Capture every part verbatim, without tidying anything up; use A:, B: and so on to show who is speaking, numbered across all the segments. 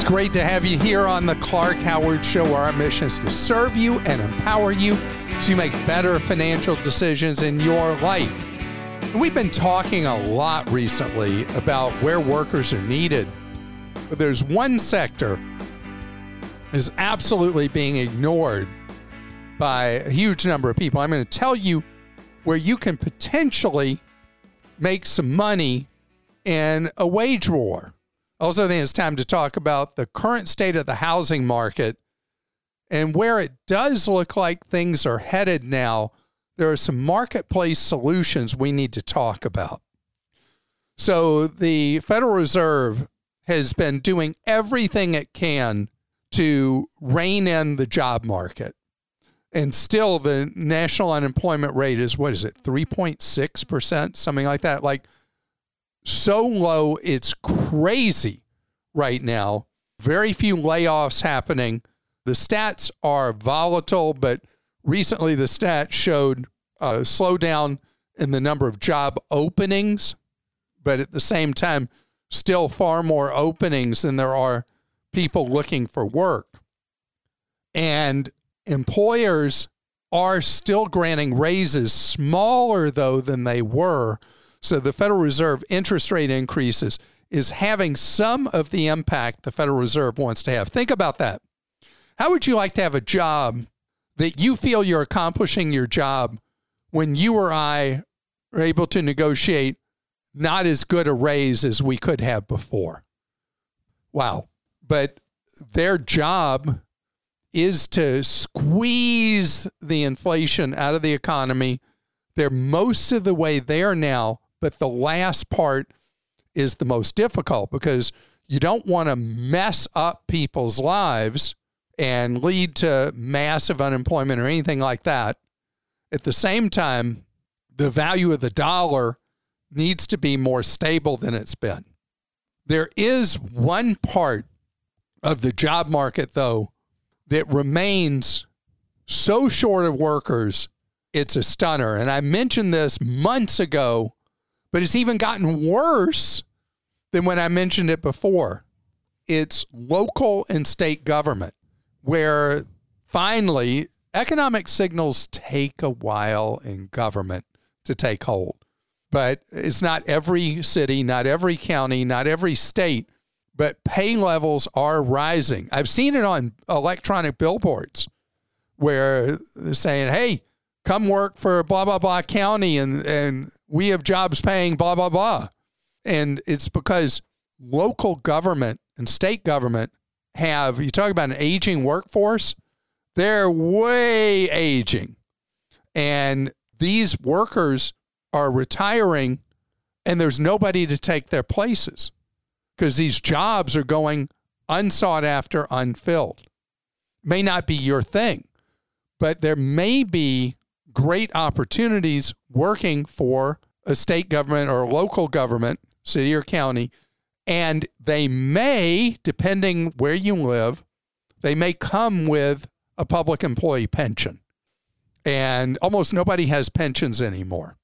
A: It's great to have you here on the Clark Howard Show, where our mission is to serve you and empower you so you make better financial decisions in your life. And we've been talking a lot recently about where workers are needed, but there's one sector that is absolutely being ignored by a huge number of people. I'm going to tell you where you can potentially make some money in a wage war. I also think it's time to talk about the current state of the housing market and where it does look like things are headed now. There are some marketplace solutions we need to talk about. So the Federal Reserve has been doing everything it can to rein in the job market. And still the national unemployment rate is, what is it, three point six percent, something like that. Like, so low, it's crazy right now. Very few layoffs happening. The stats are volatile, but recently the stats showed a slowdown in the number of job openings, but at the same time, still far more openings than there are people looking for work. And employers are still granting raises, smaller though than they were. So the Federal Reserve interest rate increases is having some of the impact the Federal Reserve wants to have. Think about that. How would you like to have a job that you feel you're accomplishing your job when you or I are able to negotiate not as good a raise as we could have before? Wow. But their job is to squeeze the inflation out of the economy. They're most of the way there now. But the last part is the most difficult because you don't want to mess up people's lives and lead to massive unemployment or anything like that. At the same time, the value of the dollar needs to be more stable than it's been. There is one part of the job market, though, that remains so short of workers, it's a stunner. And I mentioned this months ago, but it's even gotten worse than when I mentioned it before. It's local and state government, where finally economic signals take a while in government to take hold. But it's not every city, not every county, not every state, but pay levels are rising. I've seen it on electronic billboards where they're saying, hey, come work for blah, blah, blah county, and, and we have jobs paying blah, blah, blah. And it's because local government and state government have, you talk about an aging workforce, they're way aging. And these workers are retiring, and there's nobody to take their places because these jobs are going unsought after, unfilled. May not be your thing, but there may be great opportunities working for a state government or a local government, city or county, and they may, depending where you live, they may come with a public employee pension. And almost nobody has pensions anymore.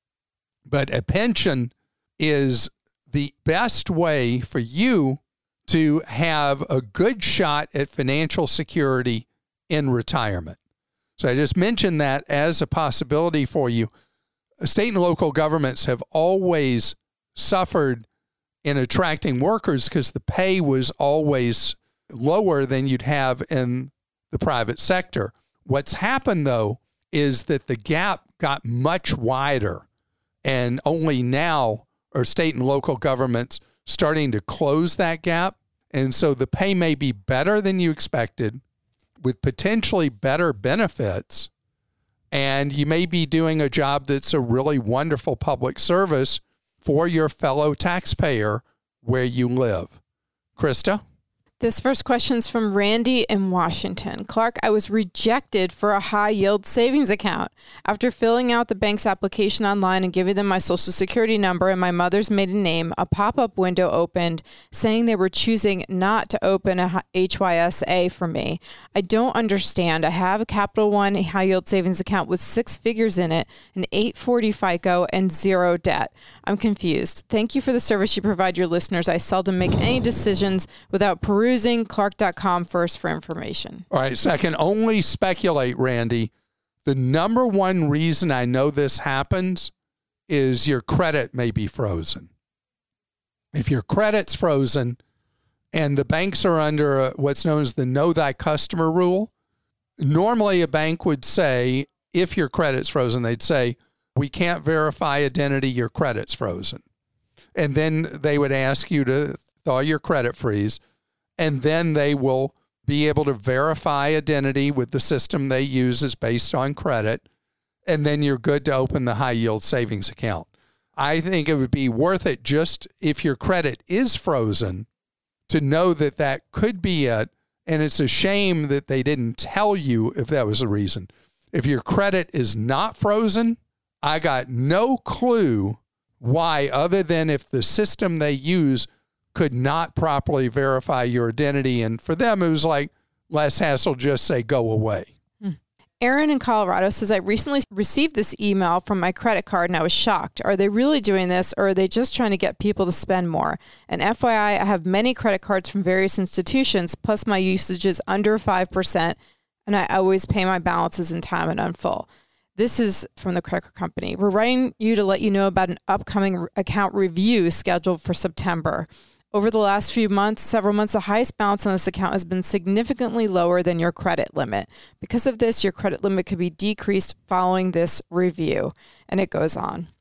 A: But a pension is the best way for you to have a good shot at financial security in retirement. So I just mentioned that as a possibility for you. State and local governments have always suffered in attracting workers because the pay was always lower than you'd have in the private sector. What's happened, though, is that the gap got much wider, and only now are state and local governments starting to close that gap. And so the pay may be better than you expected, with potentially better benefits, and you may be doing a job that's a really wonderful public service for your fellow taxpayer where you live. Krista?
B: This first question is from Randy in Washington. Clark, I was rejected for a high-yield savings account. After filling out the bank's application online and giving them my social security number and my mother's maiden name, a pop-up window opened saying they were choosing not to open a H Y S A for me. I don't understand. I have a Capital One high-yield savings account with six figures in it, an eight forty FICO, and zero debt. I'm confused. Thank you for the service you provide your listeners. I seldom make any decisions without perusing perusing Clark dot com first for information.
A: All right, so I can only speculate, Randy. The number one reason I know this happens is your credit may be frozen. If your credit's frozen and the banks are under what's known as the Know Thy Customer rule, normally a bank would say, if your credit's frozen, they'd say, we can't verify identity, your credit's frozen. And then they would ask you to thaw your credit freeze, and then they will be able to verify identity with the system they use is based on credit, and then you're good to open the high yield savings account. I think it would be worth it just if your credit is frozen to know that that could be it. And it's a shame that they didn't tell you if that was the reason. If your credit is not frozen, I got no clue why, other than if the system they use could not properly verify your identity. And for them, it was like less hassle, just say, go away.
B: Aaron in Colorado says, I recently received this email from my credit card and I was shocked. Are they really doing this, or are they just trying to get people to spend more? And F Y I, I have many credit cards from various institutions, plus my usage is under five percent, and I always pay my balances in time and on full. This is from the credit card company. We're writing you to let you know about an upcoming account review scheduled for September. Over the last few months, several months, the highest balance on this account has been significantly lower than your credit limit. Because of this, your credit limit could be decreased following this review. And it goes on.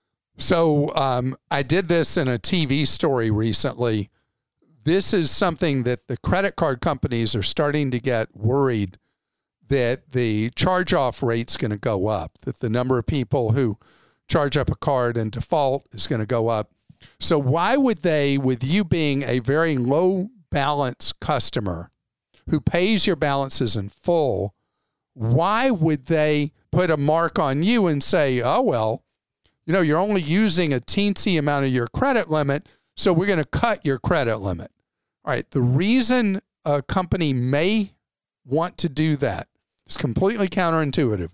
A: So um, I did this in a T V story recently. This is something that the credit card companies are starting to get worried that the charge-off rate's going to go up, that the number of people who charge up a card and default is going to go up. So why would they, with you being a very low balance customer who pays your balances in full, why would they put a mark on you and say, oh, well, you know, you're only using a teensy amount of your credit limit, so we're going to cut your credit limit. All right, the reason a company may want to do that, it's completely counterintuitive,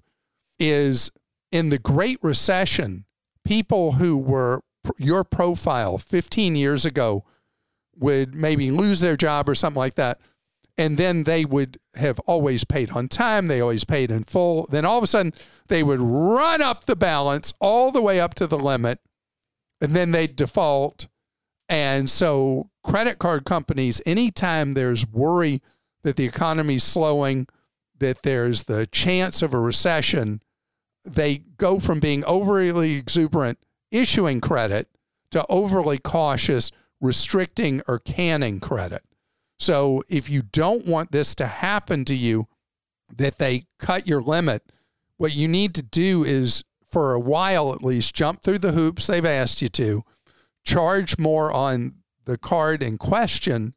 A: is in the Great Recession, people who were your profile fifteen years ago would maybe lose their job or something like that. And then they would have always paid on time. They always paid in full. Then all of a sudden they would run up the balance all the way up to the limit, and then they'd default. And so credit card companies, anytime there's worry that the economy's slowing, that there's the chance of a recession, they go from being overly exuberant issuing credit to overly cautious restricting or canning credit. So if you don't want this to happen to you, that they cut your limit, what you need to do is, for a while at least, jump through the hoops they've asked you to, charge more on the card in question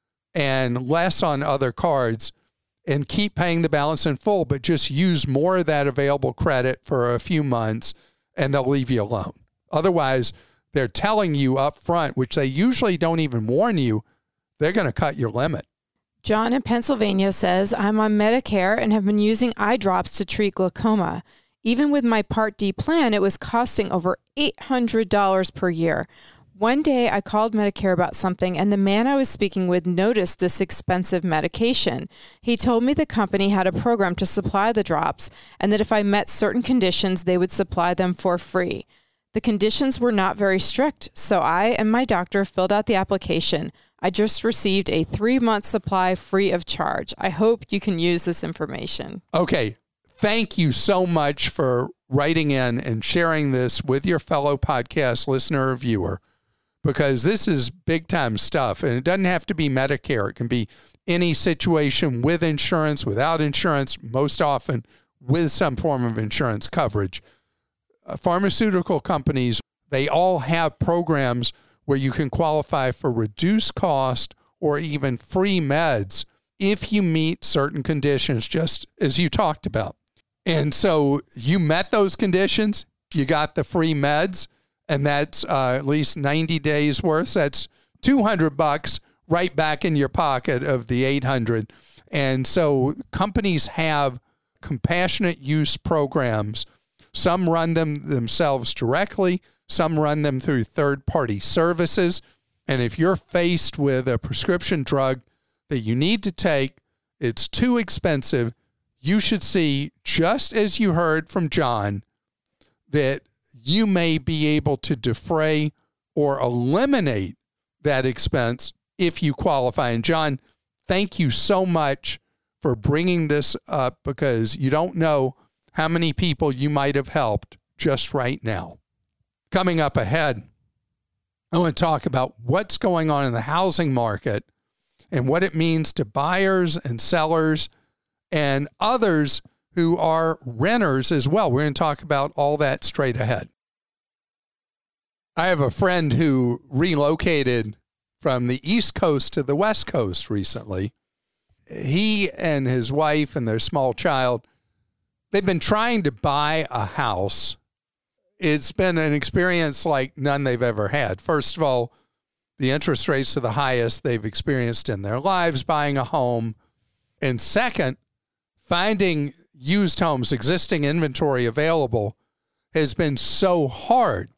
A: and less on other cards, and keep paying the balance in full, but just use more of that available credit for a few months and they'll leave you alone. Otherwise, they're telling you up front, which they usually don't even warn you, they're going to cut your limit.
B: John in Pennsylvania says, I'm on Medicare and have been using eye drops to treat glaucoma. Even with my Part D plan, it was costing over eight hundred dollars per year. One day I called Medicare about something, and the man I was speaking with noticed this expensive medication. He told me the company had a program to supply the drops, and that if I met certain conditions, they would supply them for free. The conditions were not very strict, so I and my doctor filled out the application. I just received a three-month supply free of charge. I hope you can use this information.
A: Okay. Thank you so much for writing in and sharing this with your fellow podcast listener or viewer, because this is big-time stuff, and it doesn't have to be Medicare. It can be any situation with insurance, without insurance, most often with some form of insurance coverage. Pharmaceutical companies, they all have programs where you can qualify for reduced cost or even free meds if you meet certain conditions, just as you talked about. And so you met those conditions, you got the free meds, and that's uh, at least ninety days worth. That's two hundred bucks right back in your pocket of the eight hundred. And so companies have compassionate use programs. Some run them themselves directly. Some run them through third-party services. And if you're faced with a prescription drug that you need to take. It's too expensive. You should see, just as you heard from John, that you may be able to defray or eliminate that expense if you qualify. And John, thank you so much for bringing this up, because you don't know how many people you might have helped just right now. Coming up ahead, I want to talk about what's going on in the housing market and what it means to buyers and sellers and others who are renters as well. We're going to talk about all that straight ahead. I have a friend who relocated from the East Coast to the West Coast recently. He and his wife and their small child, they've been trying to buy a house. It's been an experience like none they've ever had. First of all, the interest rates are the highest they've experienced in their lives buying a home. And second, finding used homes, existing inventory available, has been so hard.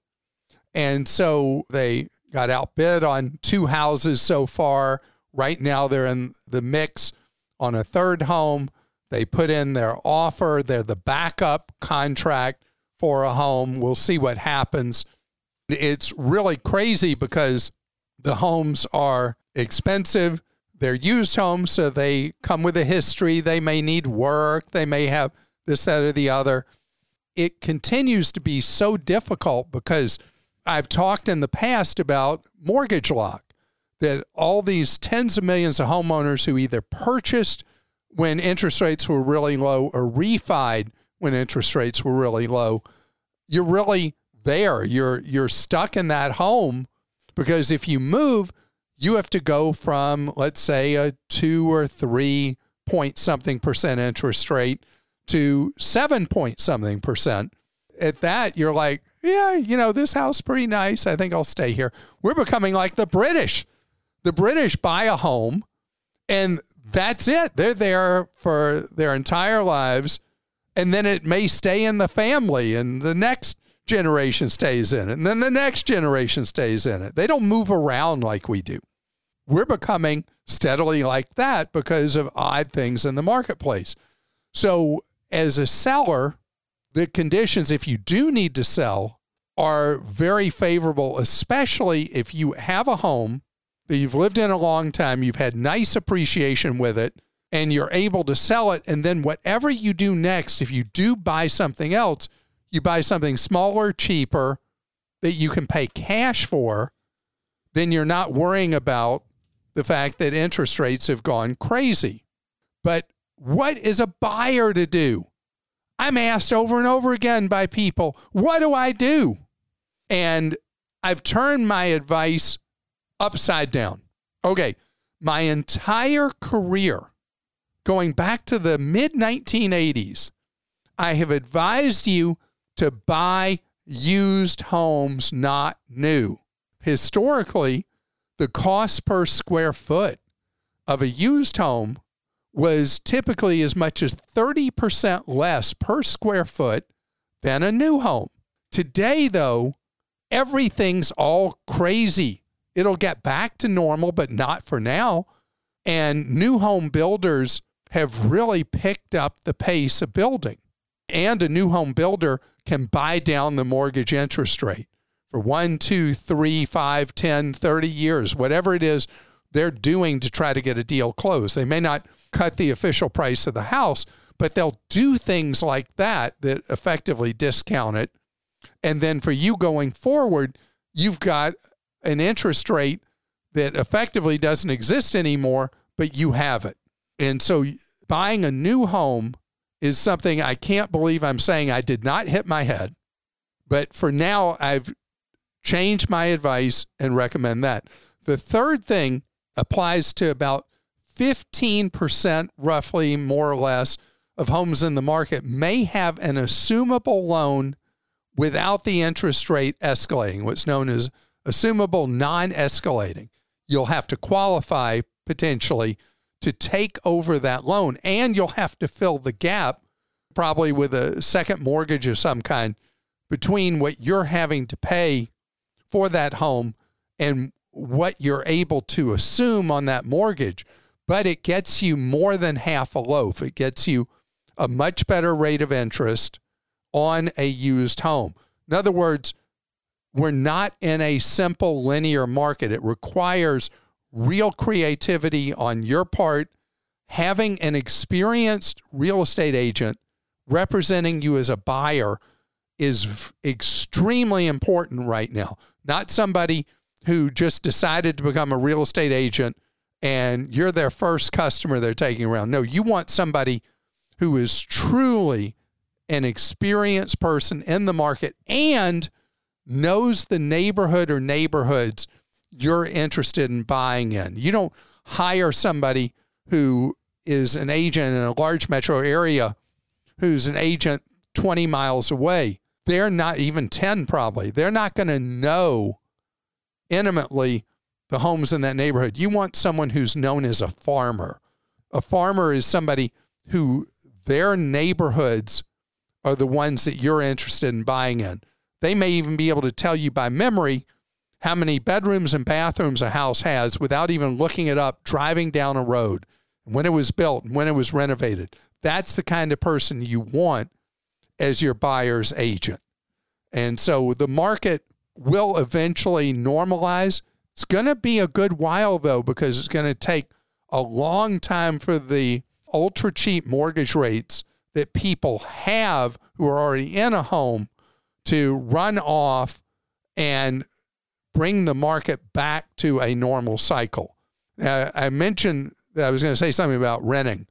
A: And so they got outbid on two houses so far. Right now they're in the mix on a third home. They put in their offer. They're the backup contract for a home. We'll see what happens. It's really crazy because the homes are expensive. They're used homes, so they come with a history. They may need work. They may have this, that, or the other. It continues to be so difficult because I've talked in the past about mortgage lock, that all these tens of millions of homeowners who either purchased when interest rates were really low or refied when interest rates were really low, you're really there. You're you're stuck in that home because if you move, you have to go from, let's say, a two or three point something percent interest rate to seven point something percent. At that, you're like, yeah, you know, this house is pretty nice. I think I'll stay here. We're becoming like the British. The British buy a home and that's it. They're there for their entire lives. And then it may stay in the family and the next generation stays in it. And then the next generation stays in it. They don't move around like we do. We're becoming steadily like that because of odd things in the marketplace. So as a seller, the conditions, if you do need to sell, are very favorable, especially if you have a home that you've lived in a long time, you've had nice appreciation with it, and you're able to sell it. And then whatever you do next, if you do buy something else, you buy something smaller, cheaper, that you can pay cash for, then you're not worrying about the fact that interest rates have gone crazy. But what is a buyer to do? I'm asked over and over again by people, what do I do? And I've turned my advice upside down. Okay, my entire career, going back to the mid nineteen eighties, I have advised you to buy used homes, not new. Historically, the cost per square foot of a used home was typically as much as thirty percent less per square foot than a new home. Today, though, everything's all crazy. It'll get back to normal, but not for now. And new home builders have really picked up the pace of building. And a new home builder can buy down the mortgage interest rate for one, two, three, five, ten, thirty years, whatever it is they're doing to try to get a deal closed. They may not cut the official price of the house, but they'll do things like that that effectively discount it. And then for you going forward, you've got an interest rate that effectively doesn't exist anymore, but you have it. And so buying a new home is something I can't believe I'm saying. I did not hit my head, but for now I've changed my advice and recommend that. The third thing applies to about fifteen percent, roughly more or less, of homes in the market may have an assumable loan without the interest rate escalating, what's known as assumable non-escalating. You'll have to qualify potentially to take over that loan, and you'll have to fill the gap probably with a second mortgage of some kind between what you're having to pay for that home and what you're able to assume on that mortgage. but it gets you more than half a loaf. It gets you a much better rate of interest on a used home. In other words, we're not in a simple linear market. It requires real creativity on your part. Having an experienced real estate agent representing you as a buyer is extremely important right now. Not somebody who just decided to become a real estate agent and you're their first customer they're taking around. No, you want somebody who is truly an experienced person in the market and knows the neighborhood or neighborhoods you're interested in buying in. You don't hire somebody who is an agent in a large metro area who's an agent twenty miles away. They're not even ten probably. They're not going to know intimately the homes in that neighborhood. You want someone who's known as a farmer. A farmer is somebody who their neighborhoods are the ones that you're interested in buying in. They may even be able to tell you by memory how many bedrooms and bathrooms a house has without even looking it up, driving down a road, when it was built and when it was renovated. That's the kind of person you want as your buyer's agent. And so the market will eventually normalize. It's going to be a good while, though, because it's going to take a long time for the ultra cheap mortgage rates that people have who are already in a home to run off and bring the market back to a normal cycle. Uh, I mentioned that I was going to say something about renting.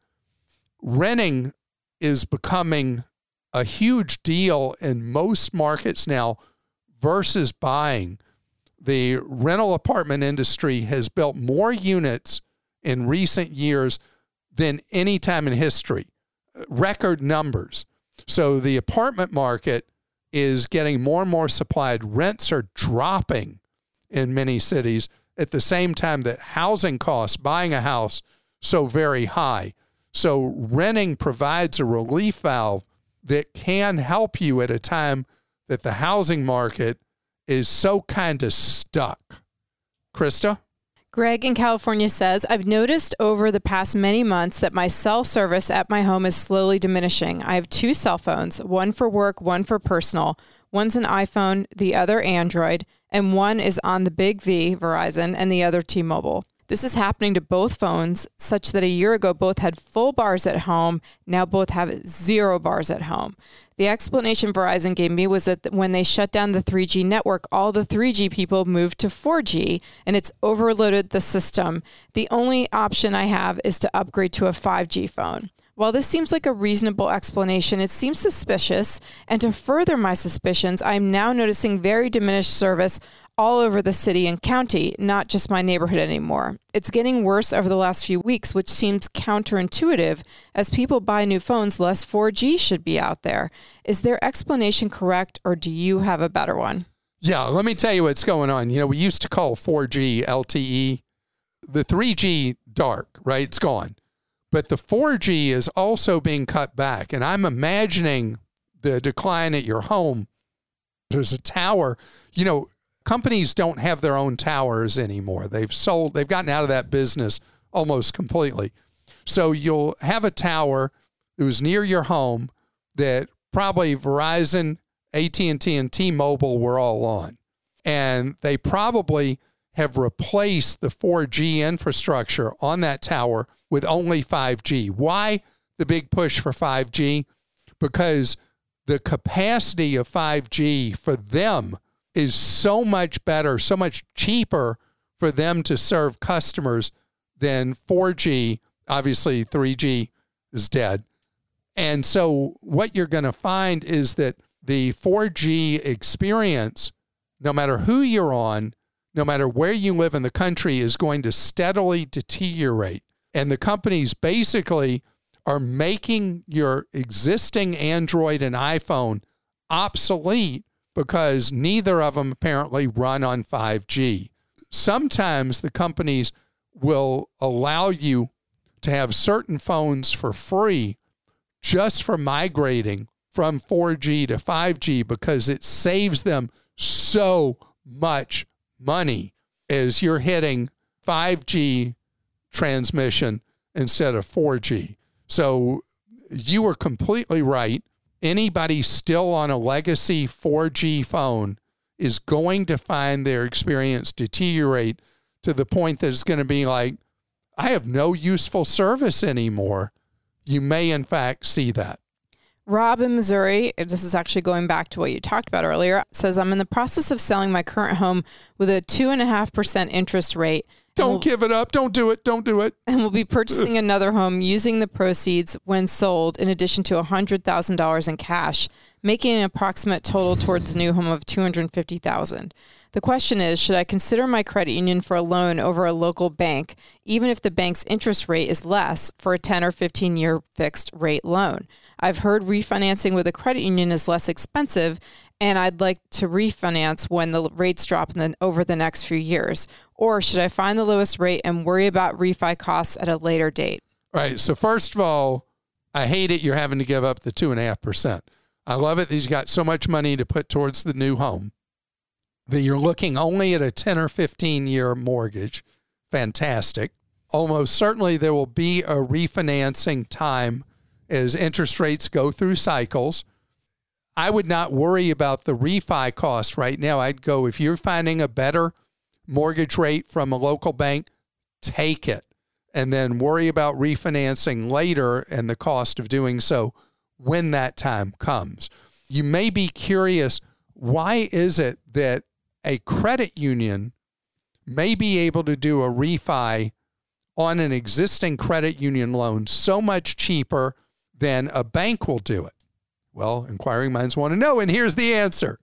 A: Renting is becoming a huge deal in most markets now versus buying. The rental apartment industry has built more units in recent years than any time in history, record numbers. So the apartment market is getting more and more supplied. Rents are dropping in many cities at the same time that housing costs, buying a house, so very high. So renting provides a relief valve that can help you at a time that the housing market is so kind of stuck. Krista?
B: Greg in California says, I've noticed over the past many months that my cell service at my home is slowly diminishing. I have two cell phones, one for work, one for personal. One's an iPhone, the other Android, and one is on the Big V, Verizon, and the other T-Mobile. This is happening to both phones, such that a year ago both had full bars at home. Now both have zero bars at home. The explanation Verizon gave me was that when they shut down the three G network, all the three G people moved to four G, and it's overloaded the system. The only option I have is to upgrade to a five G phone. While this seems like a reasonable explanation, it seems suspicious, and to further my suspicions, I am now noticing very diminished service all over the city and county, not just my neighborhood anymore. It's getting worse over the last few weeks, which seems counterintuitive. As people buy new phones, less four G should be out there. Is their explanation correct, or do you have a better one?
A: Yeah, let me tell you what's going on. You know, we used to call four G L T E. The three G dark, right? It's gone. But the four G is also being cut back. And I'm imagining the decline at your home. There's a tower. You know, companies don't have their own towers anymore. They've sold, they've gotten out of that business almost completely. So you'll have a tower that was near your home that probably Verizon, A T and T, and T-Mobile were all on. And they probably have replaced the four G infrastructure on that tower with only five G. Why the big push for five G? Because the capacity of five G for them is so much better, so much cheaper for them to serve customers than four G. Obviously, three G is dead. And so what you're going to find is that the four G experience, no matter who you're on, no matter where you live in the country, is going to steadily deteriorate. And the companies basically are making your existing Android and iPhone obsolete because neither of them apparently run on five G. Sometimes the companies will allow you to have certain phones for free just for migrating from four G to five G because it saves them so much money as you're hitting five G transmission instead of four G. So you were completely right. Anybody still on a legacy four G phone is going to find their experience deteriorate to the point that it's going to be like, I have no useful service anymore. You may, in fact, see that.
B: Rob in Missouri, this is actually going back to what you talked about earlier, says, I'm in the process of selling my current home with a two point five percent interest rate.
A: Don't
B: we'll,
A: give it up. Don't do it. Don't do it.
B: And we'll be purchasing another home using the proceeds when sold, in addition to one hundred thousand dollars in cash, making an approximate total towards the new home of two hundred fifty thousand dollars. The question is, should I consider my credit union for a loan over a local bank, even if the bank's interest rate is less, for a ten or fifteen year fixed rate loan? I've heard refinancing with a credit union is less expensive, and I'd like to refinance when the rates drop in the, over the next few years. Or should I find the lowest rate and worry about refi costs at a later date?
A: Right. So first of all, I hate it you're having to give up the two point five percent. I love it that you've got so much money to put towards the new home that you're looking only at a ten or fifteen year mortgage. Fantastic. Almost certainly there will be a refinancing time as interest rates go through cycles. I would not worry about the refi cost right now. I'd go, if you're finding a better mortgage rate from a local bank, take it, and then worry about refinancing later and the cost of doing so when that time comes. You may be curious, why is it that a credit union may be able to do a refi on an existing credit union loan so much cheaper than a bank will do it? Well, inquiring minds want to know, and here's the answer.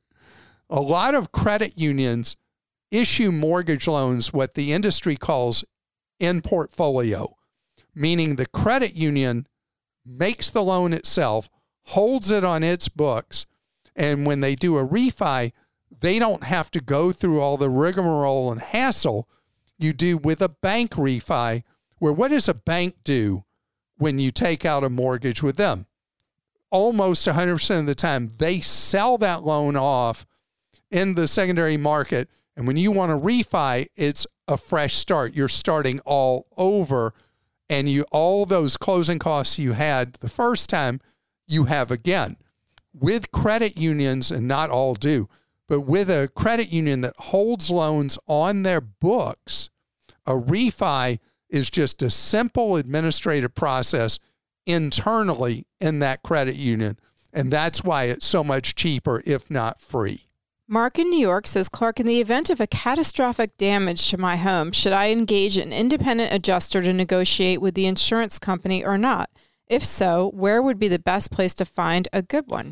A: A lot of credit unions issue mortgage loans, what the industry calls in portfolio, meaning the credit union makes the loan itself, holds it on its books, and when they do a refi, they don't have to go through all the rigmarole and hassle you do with a bank refi, where what does a bank do when you take out a mortgage with them? Almost one hundred percent of the time, they sell that loan off in the secondary market. And when you want to refi, it's a fresh start. You're starting all over. And you all those closing costs you had the first time, you have again. With credit unions, and not all do, but with a credit union that holds loans on their books, a refi is just a simple administrative process internally in that credit union. And that's why it's so much cheaper, if not free.
B: Mark in New York says, Clark, in the event of a catastrophic damage to my home, should I engage an independent adjuster to negotiate with the insurance company or not? If so, where would be the best place to find a good one?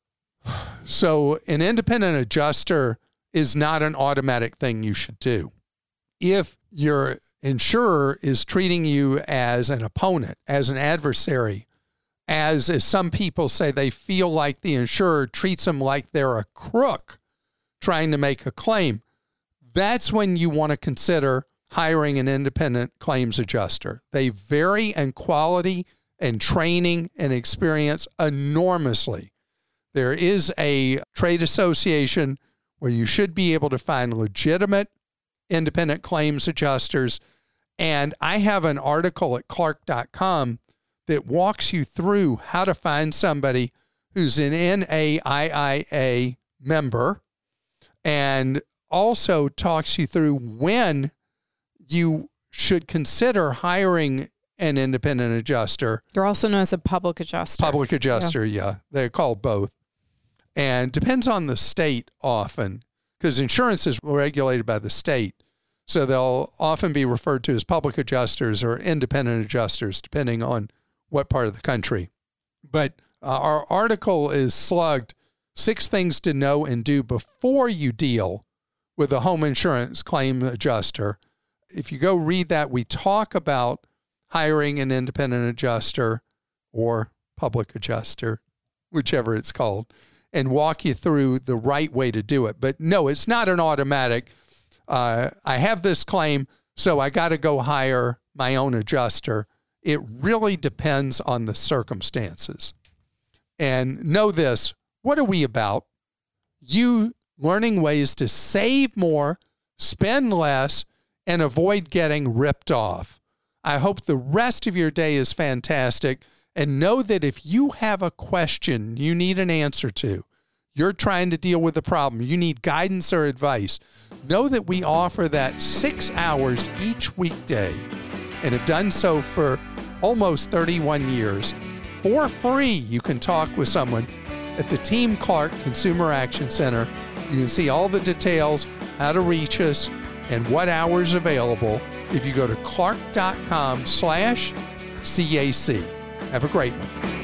A: So an independent adjuster is not an automatic thing you should do. If your insurer is treating you as an opponent, as an adversary, as, as some people say, they feel like the insurer treats them like they're a crook trying to make a claim, that's when you want to consider hiring an independent claims adjuster. They vary in quality and training and experience enormously. There is a trade association where you should be able to find legitimate independent claims adjusters. And I have an article at Clark dot com that walks you through how to find somebody who's an N A I I A member, and also talks you through when you should consider hiring an independent adjuster.
B: They're also known as a public adjuster.
A: Public adjuster, yeah. yeah. They're called both. And depends on the state often, because insurance is regulated by the state. So they'll often be referred to as public adjusters or independent adjusters, depending on what part of the country. But uh, our article is slugged, Six Things to Know and Do Before You Deal with a Home Insurance Claim Adjuster. If you go read that, we talk about hiring an independent adjuster or public adjuster, whichever it's called, and walk you through the right way to do it. But no, it's not an automatic, uh, I have this claim, so I got to go hire my own adjuster. It really depends on the circumstances. And know this, what are we about? You learning ways to save more, spend less, and avoid getting ripped off. I hope the rest of your day is fantastic. And know that if you have a question you need an answer to, you're trying to deal with a problem, you need guidance or advice, know that we offer that six hours each weekday and have done so for almost thirty-one years. For free, you can talk with someone at the Team Clark Consumer Action Center. You can see all the details, how to reach us, and what hours available if you go to clark dot com slash C A C. Have a great one.